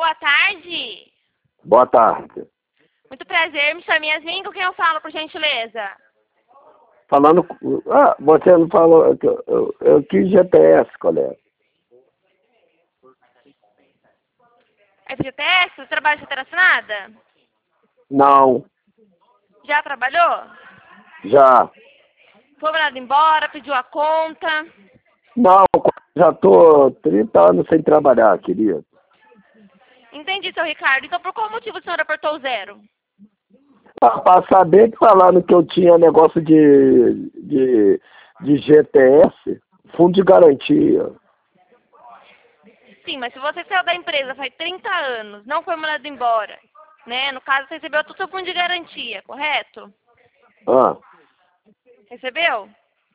boa tarde. Boa tarde. Muito prazer, me chamo Yasmin, com quem eu falo, por gentileza? Falando... Ah, você não falou... Eu quis GPS, colega. FGTS, você trabalha de carteira assinada? Não, Já trabalhou? já. Foi mandado embora, pediu a conta? Não, já tô 30 anos sem trabalhar, querido. Entendi, seu Ricardo. Então, por qual motivo o senhor apertou 0? Para saber que falaram que eu tinha negócio de GTS, fundo de garantia. Sim, mas se você saiu da empresa faz 30 anos, não foi mandado embora, né? No caso, você recebeu todo o seu fundo de garantia, correto? Ah, Recebeu?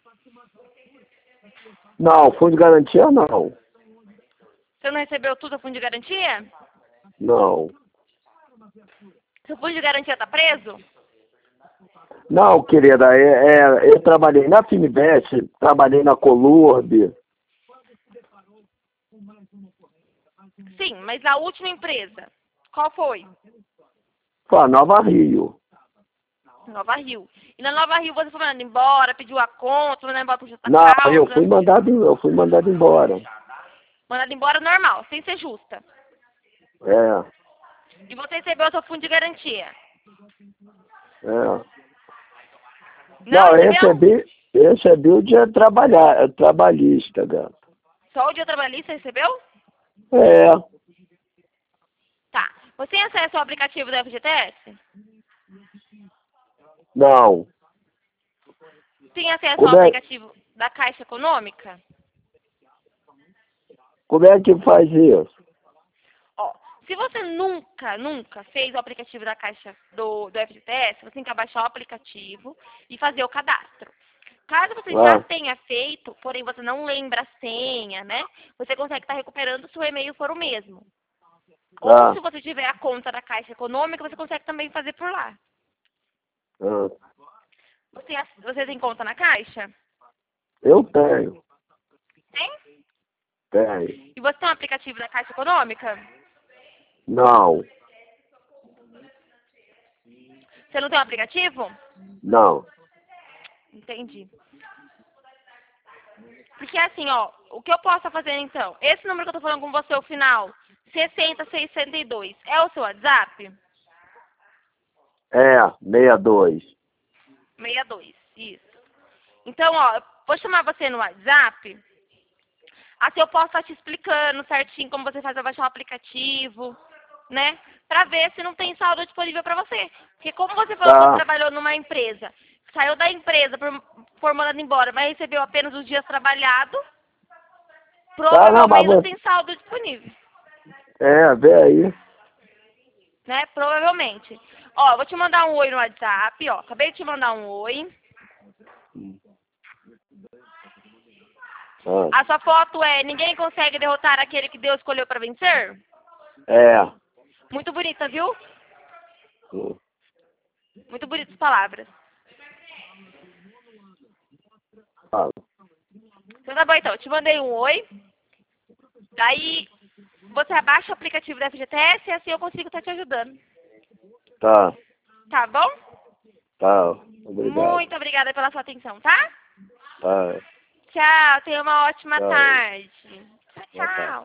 não, fundo de garantia não. Você não recebeu tudo o fundo de garantia? Não. Seu fundo de garantia tá preso? Não, querida, eu trabalhei na Fininvest, trabalhei na Colurb. Sim, mas a última empresa, qual foi? Foi a Nova Rio. Nova Rio. E na Nova Rio você foi mandado embora, pediu a conta, foi mandado embora por justa Não, causa? eu fui mandado embora. Mandado embora normal, sem ser justa. É, E você recebeu o seu fundo de garantia? é. Não Não, recebeu? eu recebi o dia trabalhista, gato. Só o dia trabalhista recebeu? É, Tá. Você tem acesso ao aplicativo do FGTS? não. Tem acesso ao Como é, aplicativo da Caixa Econômica? como é que faz isso? Ó, se você nunca fez o aplicativo da Caixa do FGTS, você tem que abaixar o aplicativo e fazer o cadastro. Caso você já Ah, tenha feito, porém você não lembra a senha, né? Você consegue estar recuperando se o e-mail for o mesmo. Ou ah, se você tiver a conta da Caixa Econômica, você consegue também fazer por lá. ah. Você tem conta na Caixa? Eu tenho, Tem? tenho. E você tem um aplicativo da Caixa Econômica? Não, Você não tem um aplicativo? não. Entendi. Porque assim, ó, o que eu posso fazer então? Esse número que eu tô falando com você, o final, 6062, é o seu WhatsApp? É, 62. 62, isso. Então, ó, eu vou chamar você no WhatsApp, assim eu posso estar te explicando certinho como você faz pra baixar o aplicativo, né? Pra ver se não tem saldo disponível pra você. Porque como você falou que você Tá, trabalhou numa empresa, saiu da empresa por mandado embora, mas recebeu apenas os dias trabalhados, tá, não, mas provavelmente não tem saldo disponível. vê aí. Né? Provavelmente. Ó, vou te mandar um oi no WhatsApp, ó. Acabei de te mandar um oi. Ah, A sua foto é Ninguém consegue derrotar aquele que Deus escolheu para vencer? é. Muito bonita, viu? Hum, Muito bonitas palavras. fala. Então tá bom, então. Eu te mandei um oi. Daí você abaixa o aplicativo da FGTS e assim eu consigo estar te ajudando. Tá, Tá bom? tá. Obrigado. Muito obrigada pela sua atenção, tá? Tá, Tchau. Tenha uma ótima tá. tarde. Tchau, Boa tarde. tchau.